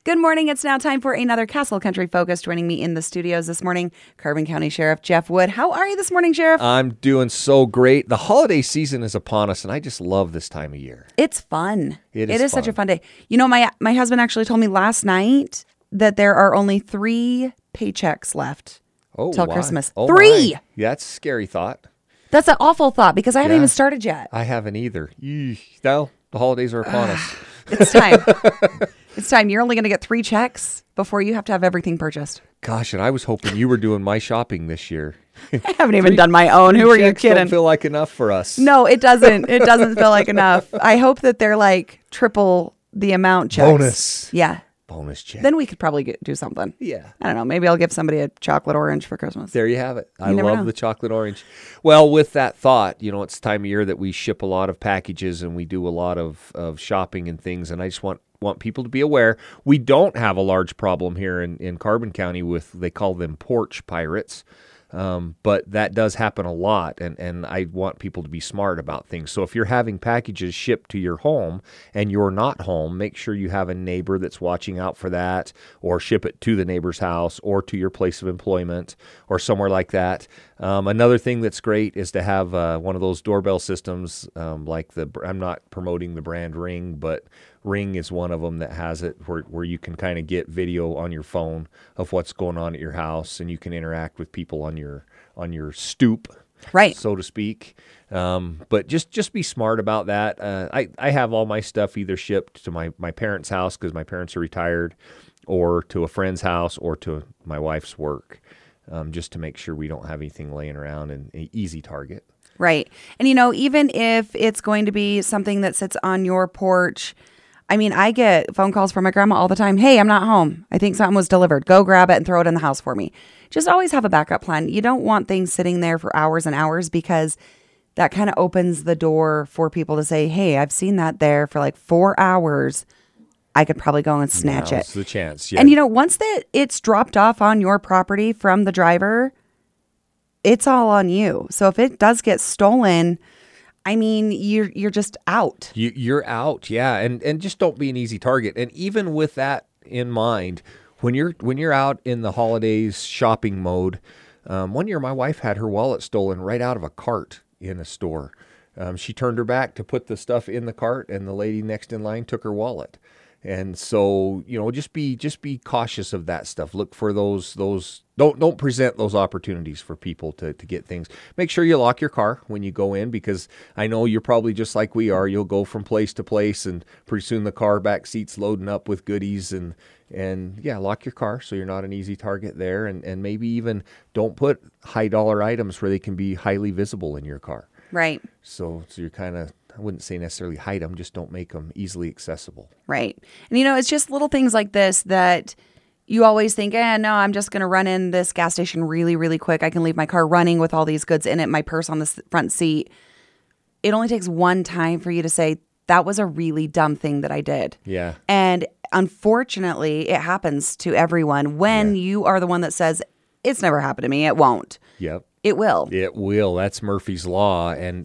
Good morning. It's now time for another Castle Country Focus. Joining me in the studios this morning, Carbon County Sheriff Jeff Wood. How are you this morning, Sheriff? I'm doing so great. The holiday season is upon us, and I just love this time of year. It's fun. It is fun. Such a fun day. You know, my husband actually told me last night that there are only 3 paychecks left till why? Christmas. Oh, 3! my. Yeah, that's a scary thought. That's an awful thought because I haven't Yeah. even started yet. I haven't either. Eesh. No, the holidays are upon us. It's time. It's time. You're only going to get 3 checks before you have to have everything purchased. Gosh, and I was hoping you were doing my shopping this year. I haven't even done my own. Who are you Checks kidding? Don't feel like enough for us. No, it doesn't. It doesn't feel like enough. I hope that they're like triple the amount checks. Bonus. Yeah. Bonus check. Then we could probably do something. Yeah. I don't know. Maybe I'll give somebody a chocolate orange for Christmas. There you have it. I never love know. the chocolate orange. Well, with that thought, it's the time of year that we ship a lot of packages and we do a lot of shopping and things. And I just want people to be aware. We don't have a large problem here in Carbon County with, they call them porch pirates. But that does happen a lot, and I want people to be smart about things. So if you're having packages shipped to your home and you're not home, make sure you have a neighbor that's watching out for that, or ship it to the neighbor's house or to your place of employment or somewhere like that. Another thing that's great is to have one of those doorbell systems, like I'm not promoting the brand Ring, but Ring is one of them that has it where you can kind of get video on your phone of what's going on at your house, and you can interact with people on your stoop, Right. so to speak. But just be smart about that. I have all my stuff either shipped to my parents' house because my parents are retired, or to a friend's house, or to my wife's work, just to make sure we don't have anything laying around and an easy target. Right. And, even if it's going to be something that sits on your porch, I mean, I get phone calls from my grandma all the time. Hey, I'm not home. I think something was delivered. Go grab it and throw it in the house for me. Just always have a backup plan. You don't want things sitting there for hours and hours, because that kind of opens the door for people to say, hey, I've seen that there for like 4 hours. I could probably go and snatch it. Now's the chance. Yeah. And once it's dropped off on your property from the driver, it's all on you. So if it does get stolen, I mean, you're just out. You're out, yeah, and just don't be an easy target. And even with that in mind, when you're out in the holidays shopping mode, one year my wife had her wallet stolen right out of a cart in a store. She turned her back to put the stuff in the cart, and the lady next in line took her wallet. And so, just be cautious of that stuff. Look for those. Don't present those opportunities for people to get things. Make sure you lock your car when you go in, because I know you're probably just like we are. You'll go from place to place, and pretty soon the car back seat's loading up with goodies. And yeah, lock your car so you're not an easy target there. And maybe even don't put high dollar items where they can be highly visible in your car. Right. So you're kind of, I wouldn't say necessarily hide them, just don't make them easily accessible. Right. And, it's just little things like this that you always think, no, I'm just going to run in this gas station really, really quick. I can leave my car running with all these goods in it, my purse on the front seat. It only takes one time for you to say, that was a really dumb thing that I did. Yeah. And unfortunately, it happens to everyone. When you are the one that says, it's never happened to me, it won't. Yep. It will. It will. That's Murphy's Law. And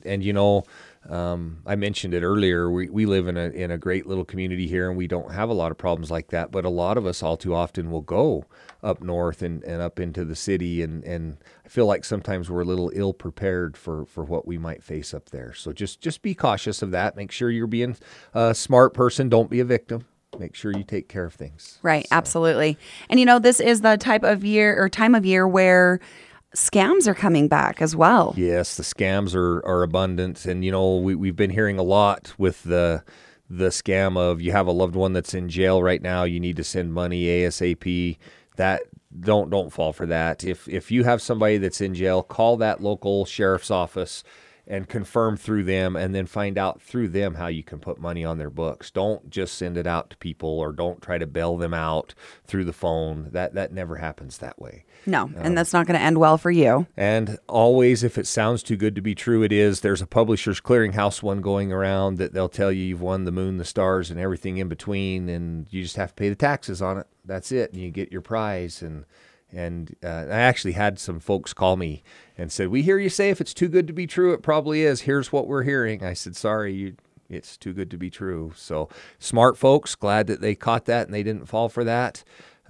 I mentioned it earlier. We live in a great little community here, and we don't have a lot of problems like that. But a lot of us all too often will go up north and up into the city. And I feel like sometimes we're a little ill prepared for what we might face up there. So just be cautious of that. Make sure you're being a smart person. Don't be a victim. Make sure you take care of things. Right. So. Absolutely. And, this is the time of year where scams are coming back as well. Yes, the scams are abundant. And, we've been hearing a lot with the scam of, you have a loved one that's in jail right now, you need to send money ASAP. That don't fall for that. If you have somebody that's in jail, call that local sheriff's office and confirm through them, and then find out through them how you can put money on their books. Don't just send it out to people, or don't try to bail them out through the phone. That never happens that way. No, and that's not going to end well for you. And always, if it sounds too good to be true, it is. There's a Publishers Clearinghouse one going around that they'll tell you you've won the moon, the stars, and everything in between, and you just have to pay the taxes on it. That's it, and you get your prize. And I actually had some folks call me and said, we hear you say if it's too good to be true, it probably is. Here's what we're hearing. I said, sorry, It's too good to be true. So smart folks, glad that they caught that and they didn't fall for that.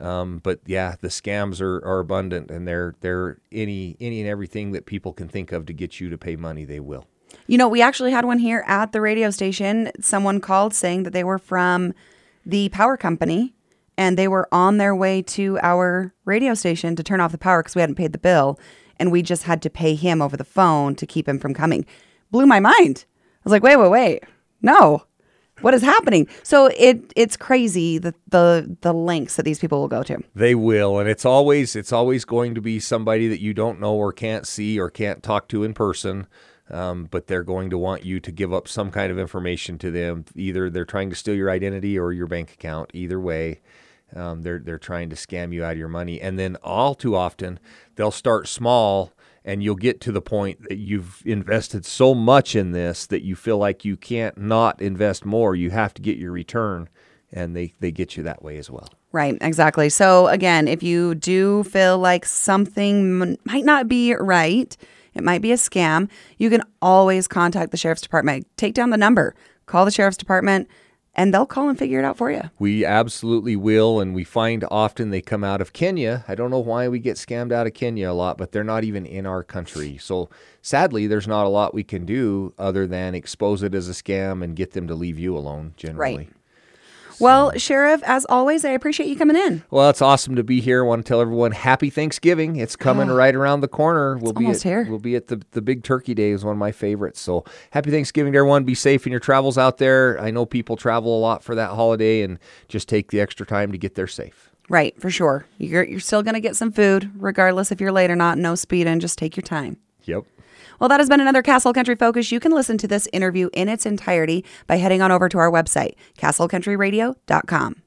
But yeah, the scams are abundant, and they're any and everything that people can think of to get you to pay money, they will. You know, we actually had one here at the radio station. Someone called saying that they were from the power company and they were on their way to our radio station to turn off the power because we hadn't paid the bill, and we just had to pay him over the phone to keep him from coming. Blew my mind. I was like, wait. No. What is happening? So it's crazy the lengths that these people will go to. They will, and it's always going to be somebody that you don't know or can't see or can't talk to in person. But they're going to want you to give up some kind of information to them. Either they're trying to steal your identity or your bank account. Either way, they're trying to scam you out of your money. And then all too often, they'll start small, and you'll get to the point that you've invested so much in this that you feel like you can't not invest more. You have to get your return, and they get you that way as well. Right, exactly. So again, if you do feel like something might not be right, it might be a scam, you can always contact the Sheriff's Department. Take down the number, call the Sheriff's Department, and they'll call and figure it out for you. We absolutely will, and we find often they come out of Kenya. I don't know why we get scammed out of Kenya a lot, but they're not even in our country. So sadly, there's not a lot we can do other than expose it as a scam and get them to leave you alone generally. Right. Well, Sheriff, as always, I appreciate you coming in. Well, it's awesome to be here. I want to tell everyone happy Thanksgiving. It's coming right around the corner. We'll be here. We'll be at the Big Turkey Day, is one of my favorites. So happy Thanksgiving to everyone. Be safe in your travels out there. I know people travel a lot for that holiday, and just take the extra time to get there safe. Right, for sure. You're still going to get some food, regardless if you're late or not. No speeding. Just take your time. Yep. Well, that has been another Castle Country Focus. You can listen to this interview in its entirety by heading on over to our website, castlecountryradio.com.